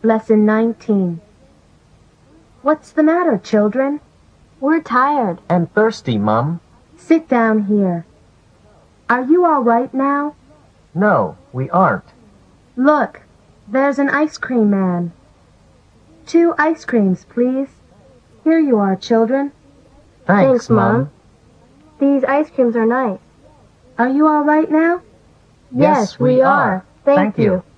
Lesson 19. What's the matter, children? We're tired. And thirsty, Mum. Sit down here. Are you all right now? No, we aren't. Look, there's an ice cream man. 2 ice creams, please. Here you are, children. Thanks, Mum. These ice creams are nice. Are you all right now? Yes, we are. Thank you.